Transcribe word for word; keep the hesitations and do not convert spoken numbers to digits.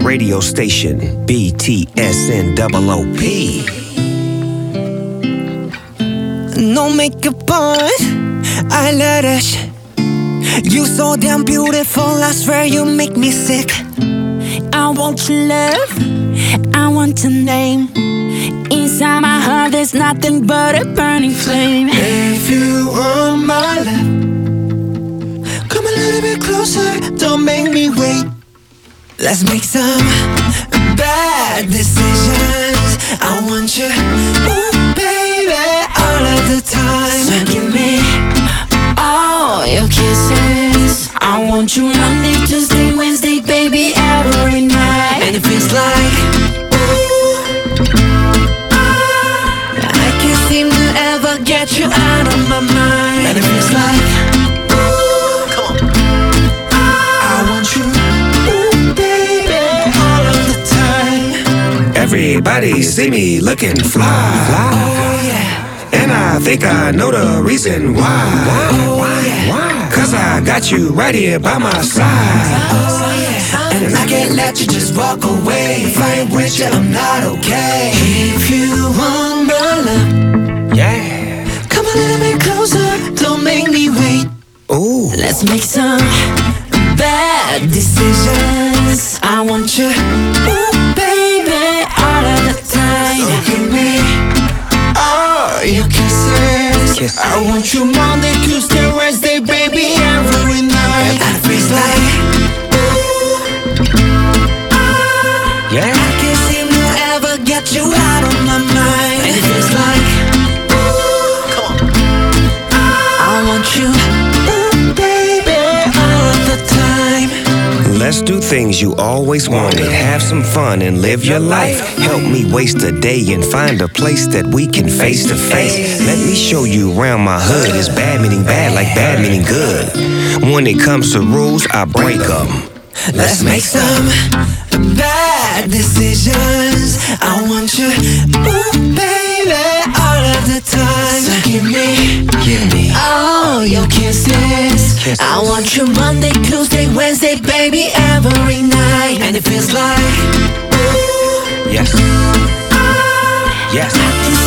radio station, B T S N O O P. No makeup on, eyelash. You so damn beautiful, I swear you make me sick. I want your love, I want your name. Inside my heart there's nothing but a burning flame. If you want my love, come a little bit closer, don't make me wait. Let's make some bad decisions. I want you, ooh baby, all of the time. So give me all your kisses. I want you Monday, Tuesday, Wednesday, baby, every night. And it feels like, ooh, I can't seem to ever get you out of my mind. And it feels like, ooh, come on, I want you, ooh, baby, all of the time. Everybody see me looking fly, fly. Oh yeah. And I think I know the reason why. Oh yeah. Why? Cause I got you right here by my side. Oh yeah. And I can't let you just walk away. If I ain't with you, I'm not okay. If you want my love, Yeah. come a little bit closer, don't make me wait. Ooh. Let's make some bad decisions. I want you, ooh baby, all of the time. So give me all your kisses. Kisses. I want you Monday, Tuesday, Wednesday, baby, every night. And it feels like, ooh, Yeah. I can't seem to ever get you out of my mind. And it feels like, ooh, come on, I want you, ooh baby, all of the time. Let's do things you always wanted. Have some fun and live your life. Help me waste a day and find a place that we can face to face. Let me show you around my hood. It's bad meaning bad like bad meaning good. When it comes to rules, I break them. Let's make some bad decisions. I want you, ooh baby, all of the time. So give me, Give me all your kisses. Kisses. I want you Monday, Tuesday, Wednesday, baby, every night. And it feels like, ooh, yes. Yes. I can